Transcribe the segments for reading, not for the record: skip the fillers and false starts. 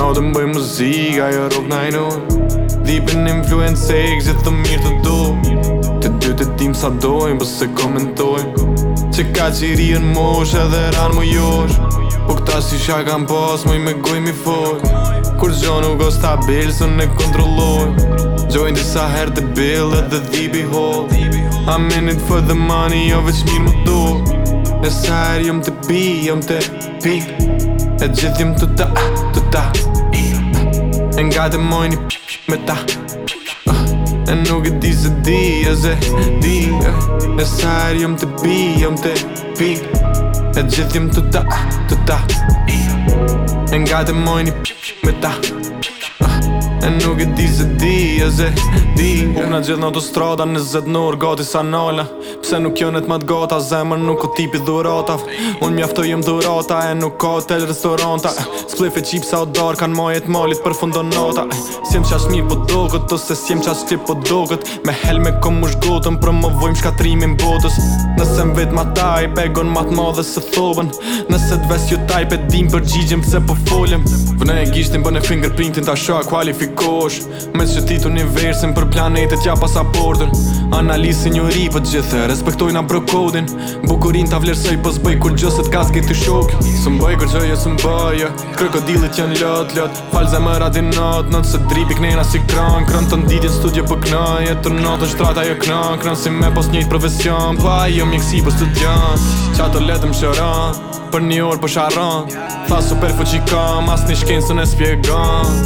natën bëj muzikë, ajo rock na i nojnë Dhipin influencek, gjithë të mirë të do Të dy të dim sa dojnë, po se komentojnë Që ka që i riën mosh edhe ranë më josh Po këta si sha kam pas, muj me goj mi foj Kur gjo nuk o stabil, së ne kontrolloj Gjojnë disa herë të bill edhe dhipi hol I'm in it for the money, jo veç mirë më do E sa herë jom të pi, jom të pi E gjithë jom të ta E nga të mojnë i me ta E nuk e di se di, e se di E sa herë jom të pi, jom të pi E gjithë jom të ta E nga të mojnë i me ta E nuk e di se di, e se di Unë gjithë në autostrada, 20 nërë, gati sa nalla Pse nuk jonet ma t'gata, zemër nuk o tipi dhuratav Unë mjaftoj jem dhurata, e nuk ka hotel restoranta Splif e qip sa o dar, kan majet malit për fundon nata S'jem qash mirë po dogot, ose s'jem qash klip po dogot Me helme kom mush gotën, promovojmë shkatrimin botës Nëse m'vet ma taj, begon ma t'madhe se thobën Nëse t'ves ju taj, pe dim përgjigjim pse po folim Vëne e gishtin bëne fingerprintin, ta shoa kualifikosh Me që tit universin për planetet ja pasaportën Analisë njëri për gjithë, respektojna brokodin Bukurin ta vlerësoj po s'bëj kur gjësët kaske të shok Së m'bëj kur gjëje së m'bëje Krokodilit janë lot Falë zemëra din not se dripi knena si kran Kran të nditin studio për knaj E të natën shtrata jo kran Kran si me pos njejt profesion Pa jo mjekësi për studian Qa të letëm shëran Për një orë për sharan Tha super fuqikam As një shkenë së ne spjegan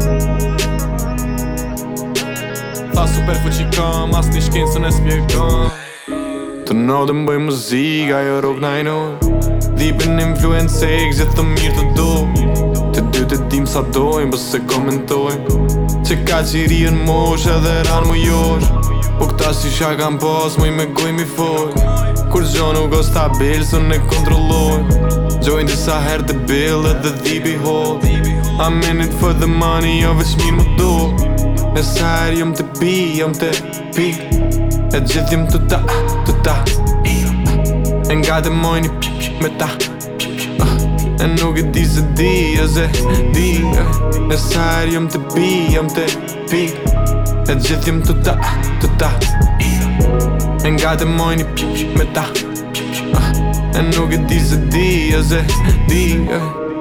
Tha super fuqikam As një shkenë së ne spjegan Të natën bëj muzikë, ajo rock na i nojnë Dhipin influencek, gjithë të mirë të do Të dy të dim sa dojnë, po se komentojnë Që ka që i riën mosh edhe ranë më josh Po këta si sha kam pas, muj me goj mi foj Kur gjo nuk o stabil, së ne kontrolloj Gjojnë disa herë të bill edhe dhipi hol I'm in it for the money, jo veç mirë më do E sa herë jom të pi, jom të pi E gjithë jom të ta E nga të mojnë i me ta E nuk e di se di, e se di E sa herë jom të pi, jom të pi E gjithë jom të ta E nga të mojnë i me ta E nuk e di se di, e se di